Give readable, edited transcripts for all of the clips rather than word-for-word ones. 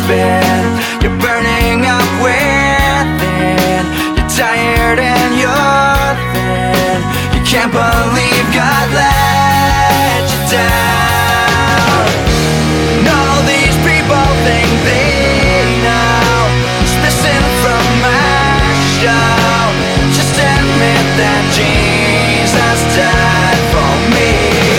spin. You're burning up within. You're tired and you're thin. You can't believe God let you down. And all these people think they know what's missing from my show. Just admit that Jesus died for me.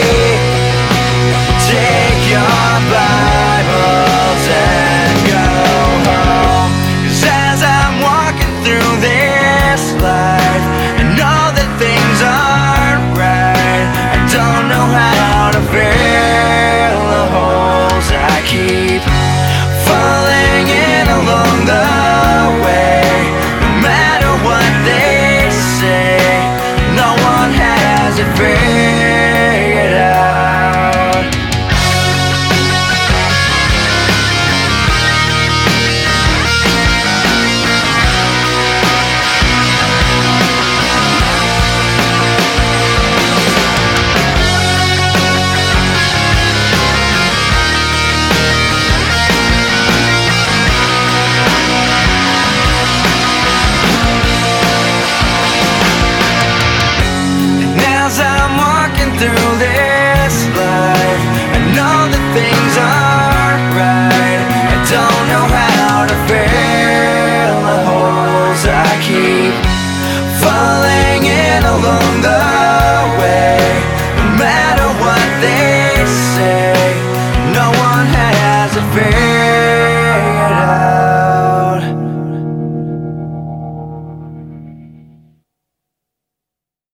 Take your Bibles and go home. 'Cause as I'm walking through this life, I know that things aren't right. I don't know how to fill the holes I keep falling in along the